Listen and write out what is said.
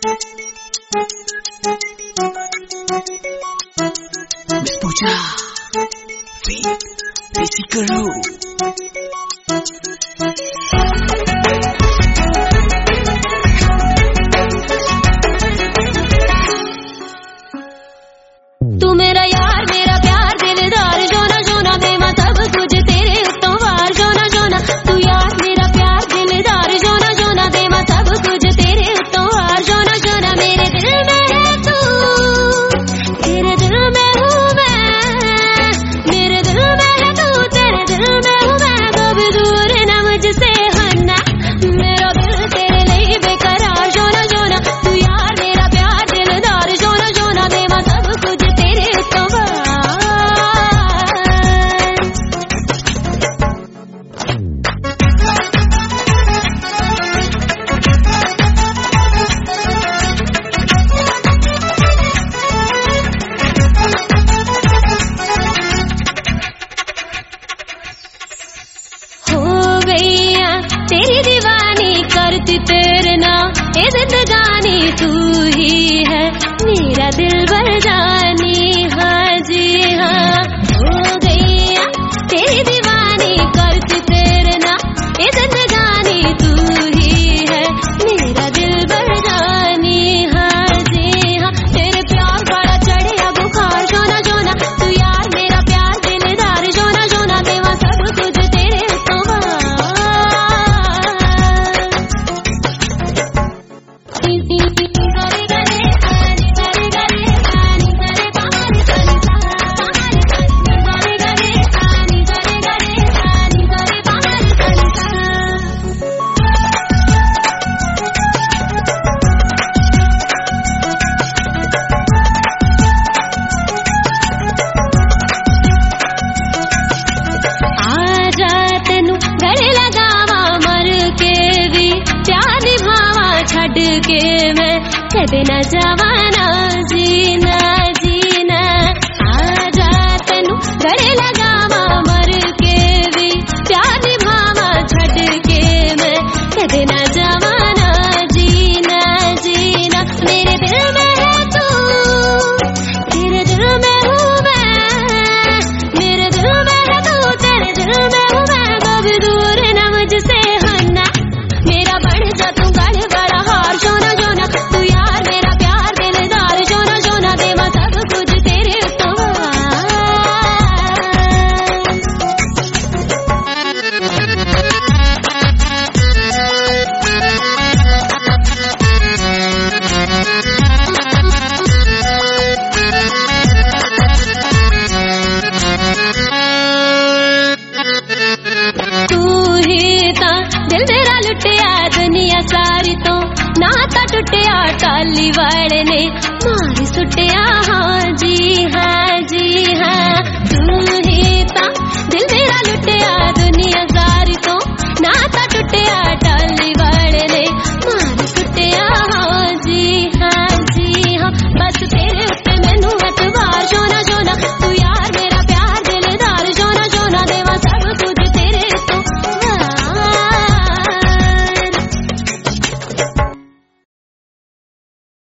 Miss Pooja, wait, busy करो। तू मेरा यार मेरा प्यार दिलदार जोना जोना बेमा सब कुछ तेरे उत्तों वार जोना जोना तू यार मेरा प्यार दिलदार जोना जोना बेमा सब कुछ तेरे उत्तों वार जोना जोना मेरे दिल में है तू तेरे दिल में हूँ मैं मेरे दिल में है तू तेरे दिल में हूँ मैं कभी दूर न मुझसे हटना मेरा दिल तेरे लिए बेकरार जोना जोना तू यार मेरा प्यार दिलदार जोना जोना बेमा सब कुछ तेरी दीवानी करती तेरे नाम ये जिंदगानी तू ही है मेरा दिल भर जानी हाँ जी हाँ हो गई तेरी दीवानी करती तेरे नाम ये जिंदगानी तू ही है मेरा दिल भर जानी हाँ जी हाँ तेरे प्यार बड़ा चढ़े बुखार जोना जोना तू यार मेरा प्यार दिलदार जोना जोना देवा सब कुछ तेरे छड़ के मैं कदे न जवाना जीना जीना आ जा तेनू गले लगावा मर के भी प्यार निभावा छड़ के मैं कदे न जवाना जीना जीना मेरे दिल में है तू तेरे दिल में हूँ मैं मेरे दिल में है तू तेरे दिल में हूँ मैं कभी दूर न मुझसे हटना मेरा बढ़ जा तू गल बड़ा हार जोना जोना तू यार मेरा प्यार दिलदार जोना जोना देवा सब कुछ तेरे उत्तों तू ही ता दिल मेरा लुटिया दुनिया सारी तो नाता टुटिया टाली वाले ने मार सुटिया हाँ जी हाँ